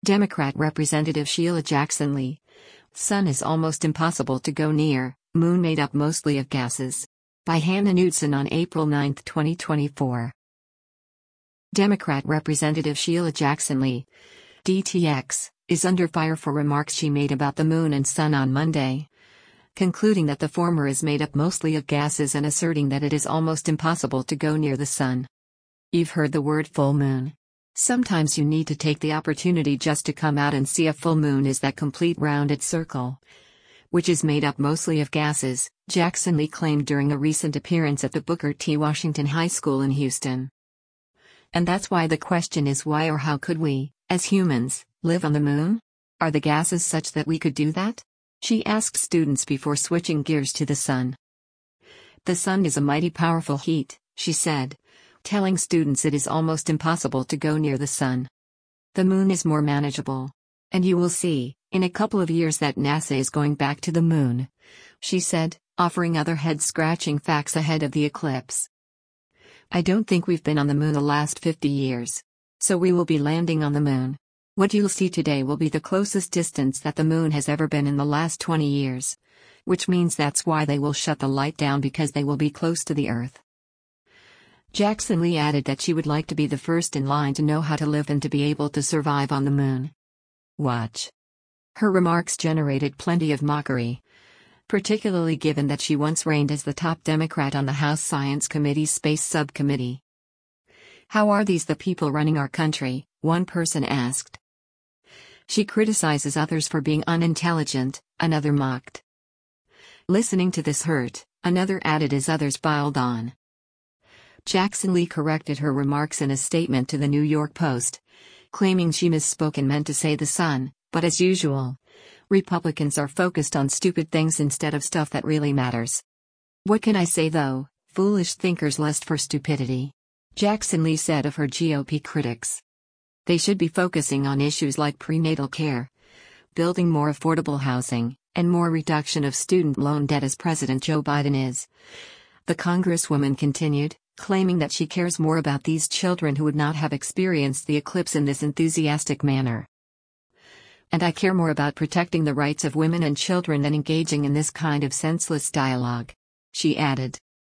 Democrat Representative Sheila Jackson Lee. Sun is almost impossible to go near, moon made up mostly of gases. By Hannah Knudsen on April 9, 2024. Democrat Representative Sheila Jackson Lee, DTX, is under fire for remarks she made about the moon and sun on Monday, concluding that the former is made up mostly of gases and asserting that it is almost impossible to go near the sun. You've heard the word full moon. Sometimes you need to take the opportunity just to come out and see a full moon is that complete rounded circle, which is made up mostly of gases, Jackson Lee claimed during a recent appearance at the Booker T. Washington High School in Houston. And that's why the question is why or how could we, as humans, live on the moon? Are the gases such that we could do that? She asked students before switching gears to the sun. The sun is a mighty powerful heat, she said, telling students it is almost impossible to go near the sun. The moon is more manageable. And you will see, in a couple of years that NASA is going back to the moon, she said, offering other head-scratching facts ahead of the eclipse. I don't think we've been on the moon the last 50 years. So we will be landing on the moon. What you'll see today will be the closest distance that the moon has ever been in the last 20 years. Which means that's why they will shut the light down, because they will be close to the Earth. Jackson Lee added that she would like to be the first in line to know how to live and to be able to survive on the moon. Watch. Her remarks generated plenty of mockery, particularly given that she once reigned as the top Democrat on the House Science Committee's Space Subcommittee. How are these the people running our country? One person asked. She criticizes others for being unintelligent, another mocked. Listening to this hurt, another added as others piled on. Jackson Lee corrected her remarks in a statement to the New York Post, claiming she misspoke and meant to say the sun, but as usual, Republicans are focused on stupid things instead of stuff that really matters. What can I say though? Foolish thinkers lust for stupidity, Jackson Lee said of her GOP critics. They should be focusing on issues like prenatal care, building more affordable housing, and more reduction of student loan debt as President Joe Biden is. The Congresswoman continued, claiming that she cares more about these children who would not have experienced the eclipse in this enthusiastic manner. And I care more about protecting the rights of women and children than engaging in this kind of senseless dialogue, she added.